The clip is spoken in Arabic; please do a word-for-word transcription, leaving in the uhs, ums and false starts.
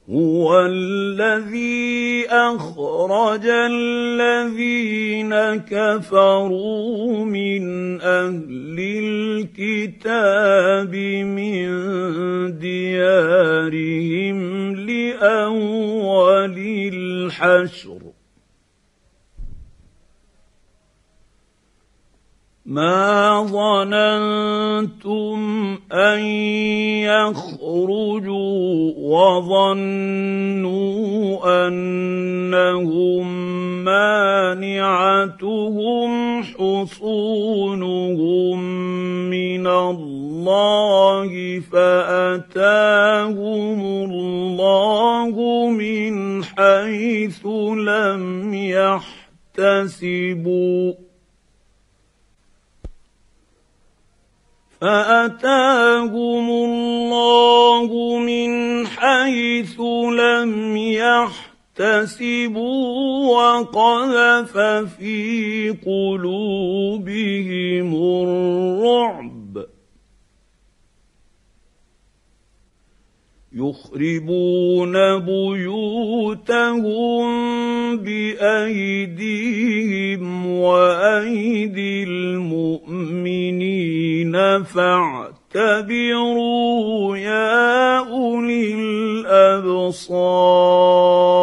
هو الذي أخرج الذين كفروا من أهل الكتاب من ديارهم لأول الحشر ما ظننتم أن يخرجوا وظنوا أنهم مانعتهم حصونهم من الله فأتاهم الله من حيث لم يحتسبوا فأتاهم الله من حيث لم يحتسبوا وقذف في قلوبهم الرعب يخربون بيوتهم بأيديهم وأيدي المؤمنين فاعتبروا يا أولي الأبصار